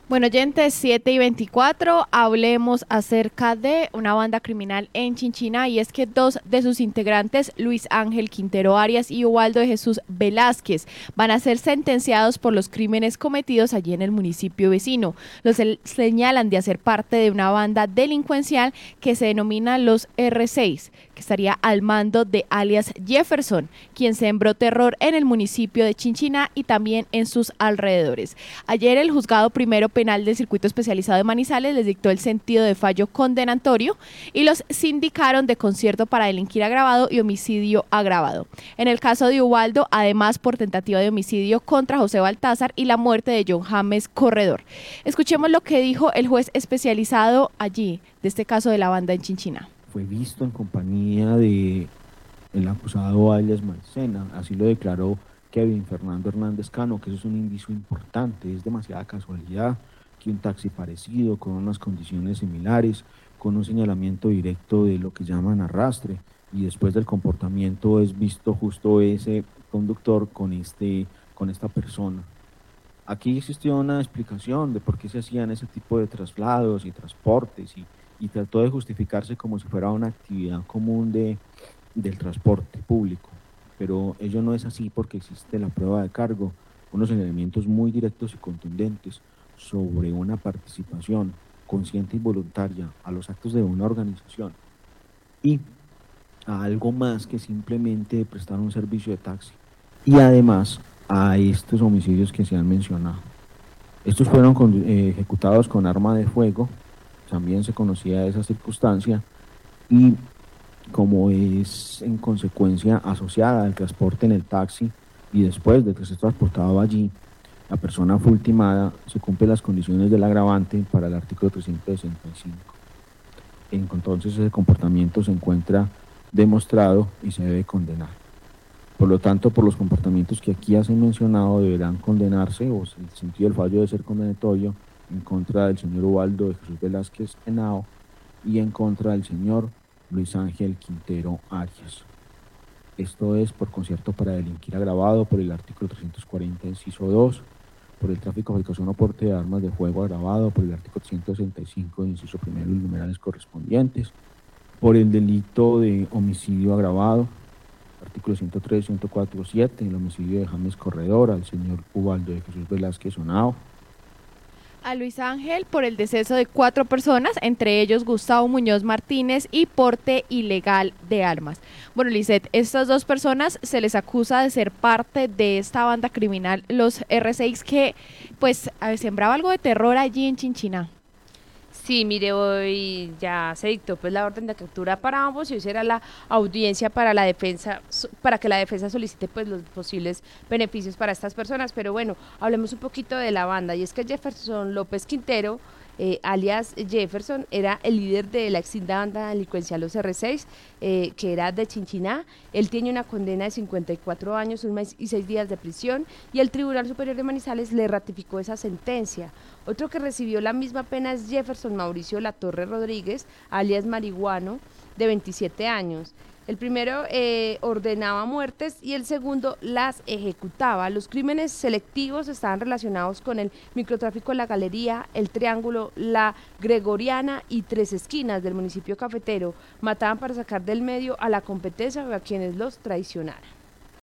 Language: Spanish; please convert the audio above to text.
Bueno, oyentes, 7:24, hablemos acerca de una banda criminal en Chinchiná, y es que dos de sus integrantes, Luis Ángel Quintero Arias y Ubaldo de Jesús Velázquez, van a ser sentenciados por los crímenes cometidos allí en el municipio vecino. Señalan de hacer parte de una banda delincuencial que se denomina los R6, que estaría al mando de alias Jefferson, quien sembró terror en el municipio de Chinchiná y también en sus alrededores. Ayer el juzgado primero penal del Circuito Especializado de Manizales les dictó el sentido de fallo condenatorio y los sindicaron de concierto para delinquir agravado y homicidio agravado. En el caso de Ubaldo, además por tentativa de homicidio contra José Baltázar y la muerte de John James Corredor. Escuchemos lo que dijo el juez especializado allí de este caso de la banda en Chinchiná. Fue visto en compañía de el acusado alias Marcena, así lo declaró Kevin Fernando Hernández Cano, que eso es un indicio importante. Es demasiada casualidad que un taxi parecido, con unas condiciones similares, con un señalamiento directo de lo que llaman arrastre, y después del comportamiento es visto justo ese conductor con esta persona. Aquí existió una explicación de por qué se hacían ese tipo de traslados y transportes, y trató de justificarse como si fuera una actividad común del transporte público. Pero ello no es así, porque existe la prueba de cargo, unos elementos muy directos y contundentes sobre una participación consciente y voluntaria a los actos de una organización y a algo más que simplemente prestar un servicio de taxi. Y además a estos homicidios que se han mencionado. Estos fueron ejecutados con arma de fuego, también se conocía esa circunstancia, y como es en consecuencia asociada al transporte en el taxi y después de que se transportaba allí, la persona fue ultimada, se cumplen las condiciones del agravante para el artículo 365. Entonces ese comportamiento se encuentra demostrado y se debe condenar. Por lo tanto, por los comportamientos que aquí hacen mencionado, deberán condenarse, o el sentido del fallo debe ser condenatorio, en contra del señor Ubaldo de Jesús Velázquez Henao y en contra del señor Luis Ángel Quintero Arias. Esto es por concierto para delinquir agravado por el artículo 340, inciso 2, por el tráfico, fabricación o porte de armas de fuego agravado por el artículo 165, inciso primero y numerales correspondientes, por el delito de homicidio agravado, artículo 103, 104, 7, el homicidio de James Corredor al señor Ubaldo de Jesús Velázquez Henao. A Luis Ángel por el deceso de 4 personas, entre ellos Gustavo Muñoz Martínez, y porte ilegal de armas. Bueno, Lisset, estas 2 personas se les acusa de ser parte de esta banda criminal, los R6, que pues sembraba algo de terror allí en Chinchiná. Sí, mire, hoy ya se dictó pues la orden de captura para ambos y hoy será la audiencia para la defensa, para que la defensa solicite pues los posibles beneficios para estas personas. Pero bueno, hablemos un poquito de la banda, y es que Jefferson López Quintero, alias Jefferson, era el líder de la extinta banda delincuencial Los R6, que era de Chinchiná. Él tiene una condena de 54 años, 1 mes y 6 días de prisión, y el Tribunal Superior de Manizales le ratificó esa sentencia. Otro que recibió la misma pena es Jefferson Mauricio Latorre Rodríguez, alias Marihuano, de 27 años. El primero ordenaba muertes y el segundo las ejecutaba. Los crímenes selectivos estaban relacionados con el microtráfico en La Galería, El Triángulo, La Gregoriana y Tres Esquinas del municipio cafetero. Mataban para sacar del medio a la competencia o a quienes los traicionaran.